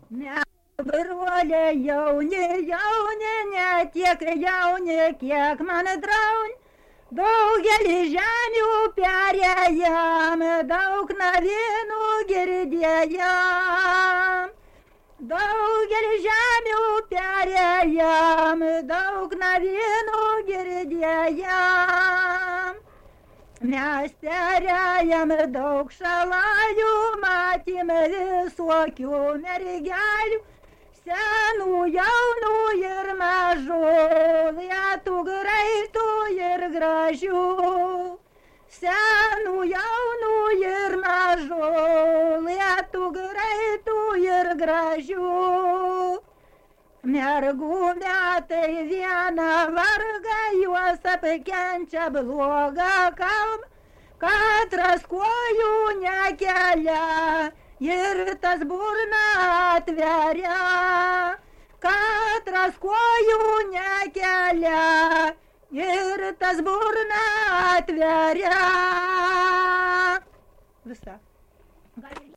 Brolė jauni, ne tiek jauni, kiek man draun. Daugelį žemių perėjam, daug navinų girdėjam. Daugelį žemių perėjam, daug navinų girdėjam. Mes perėjam daug šalajų, matėm visokių mergelių, senų, jaunų ir mažų, lietų, greitų ir gražių. Senų, jaunų ir mažų, lietų, greitų ir gražių. Mergų metai vieną vargą, juos apkenčia blogą kalbą, katras kojų nekelia ir tas burną atveria. Katras kojų nekelia ir tas burną atveria. Visa.